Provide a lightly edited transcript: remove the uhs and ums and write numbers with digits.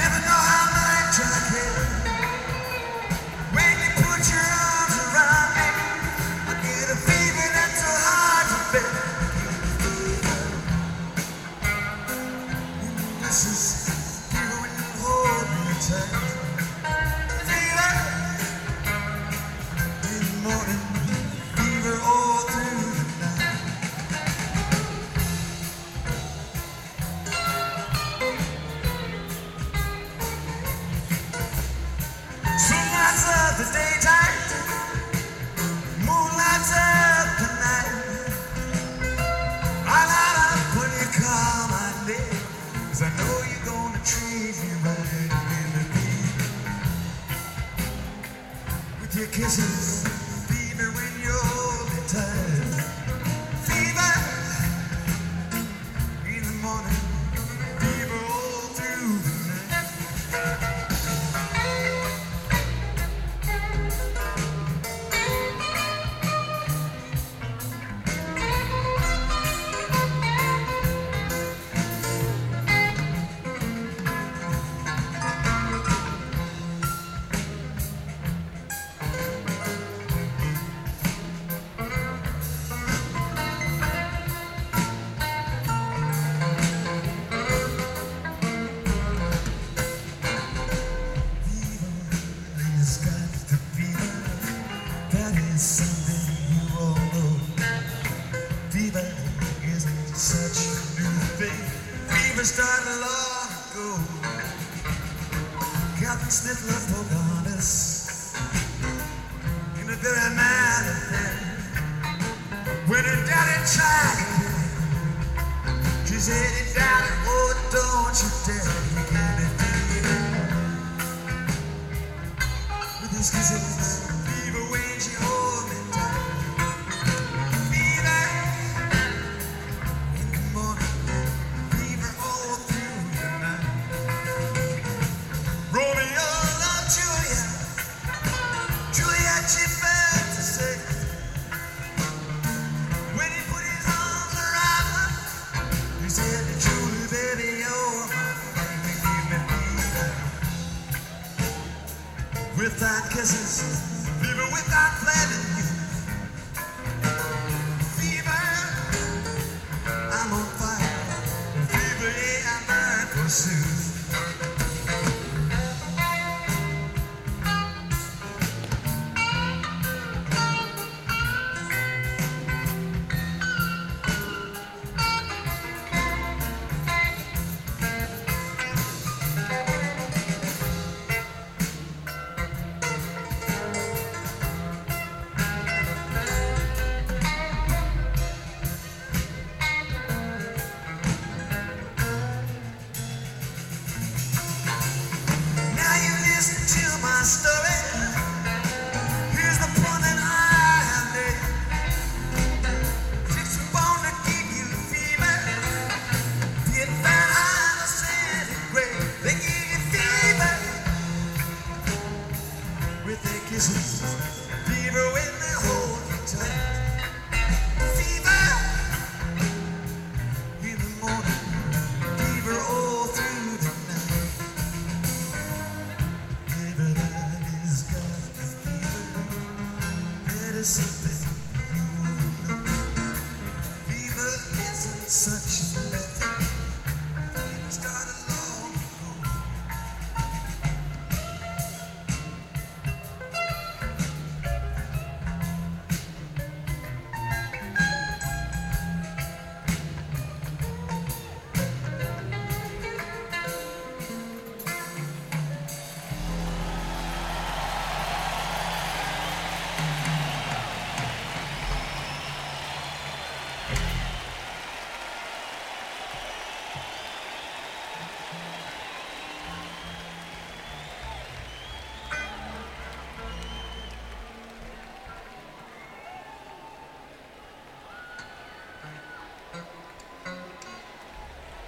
Never know how much I care when you put your arms around me. I get a fever that's so hard to bear. This is fever when you hold me tight. Fever in the morning, fever all through the night. Sun lights up the daytime, moon lights up the night. I light up when you call my name, 'cause I know you're gonna treat me right. With your kisses, fever when you hold me tight. Fever in the morning, fever all through the night. Something you all know. Fever isn't such a new thing. Fever started long ago. Captain Smith loved Pocahontas in the very night of death. When her daddy tried to kill him, she said, "Hey, daddy, oh, don't you dare. You give me fever with his kisses. Fever when she holds me tight. Fever in the morning, fever all through the night. Romeo loved Juliet, Juliet she felt the same. When he put his arms around her, he said, "Julie, baby, you're my thing. You give me fever without kisses, fever without planning you. Fever, I'm on fire. Fever, yeah, I burn pursuit." Now you listen to my story. Here's the point that I have made. It's born to give you fever. Get that high centigrade. They give you fever with their kisses. Fever when they hold you tight. Fever in the morning. Fever all through the night. Everybody's got the fever. Medicine.